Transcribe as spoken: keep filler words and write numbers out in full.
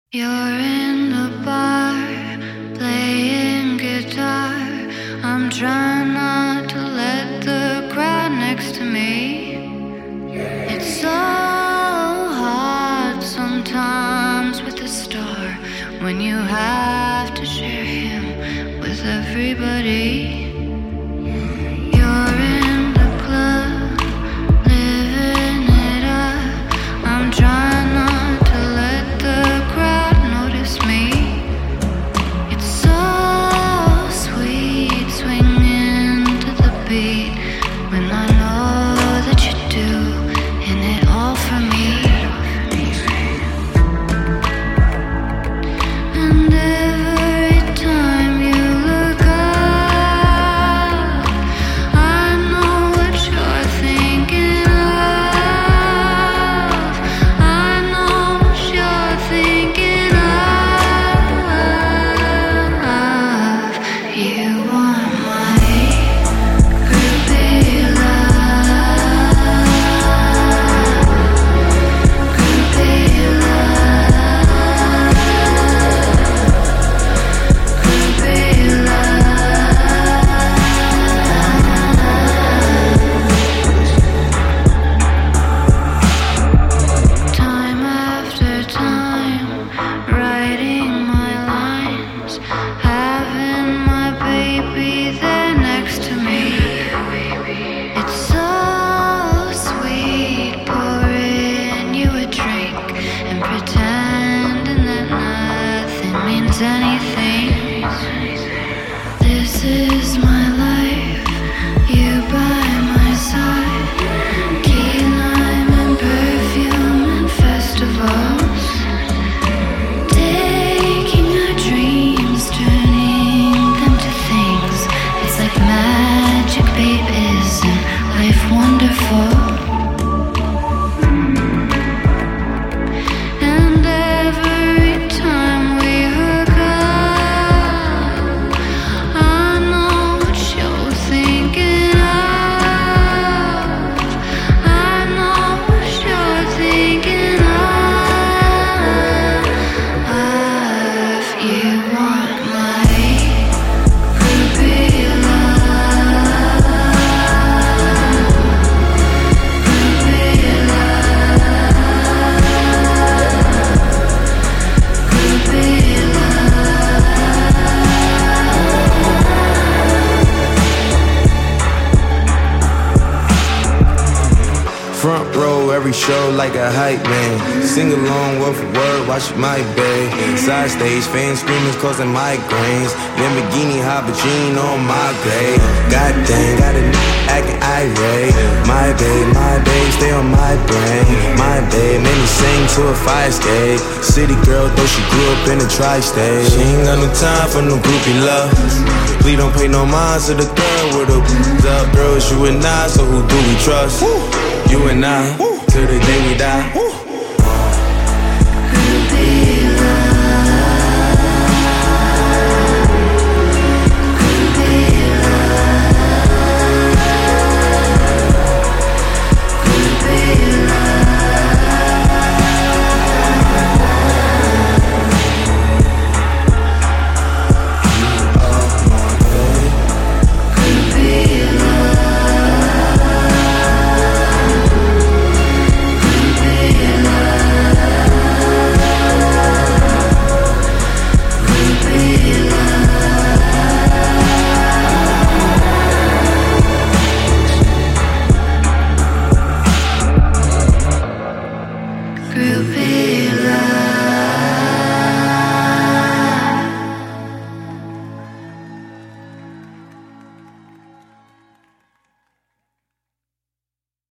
You're in the bar, playing guitar. I'm trying not to let the crowd next to me. It's so hard sometimes with a star when you have to share him with everybody. You're in the club, living it up. I'm trying not to let the crowd notice me. It's so sweet swinging to the beat when I know that you do, and it all for me. And every time you look up, I know what you're thinking of. I know what you're thinking of. You want my groupie love, groupie love, groupie love. Time after time, writing my lines, having my baby there next to me. It's so sweet, pouring you a drink and pretending that nothing means anything. This is my life, you by my side, key lime and perfume and festivals, taking our dreams, turning them to things. It's like magic, babe, isn't life wonderful? And every time we hook up, I know what you're thinking of. I know what you're thinking of. Of you want my groupie love, groupie love, groupie love. Front row, every show like a hype man. Sing along word for word, watch my bed. Side stage, fans screaming, causing migraines. Lamborghini, Habajin on my grave. God dang, got a n*** acting irate. My babe, my babe, stay on my brain. My babe made me sing to a fire escape. City girl, though she grew up in the tri-state. She ain't got no time for no groupie love. Please don't pay no mind to the girl with the up. Girl, it's you and I, so who do we trust? You and I, till the day we die. Groupie love, groupie love, groupie love, groupie love. Groupie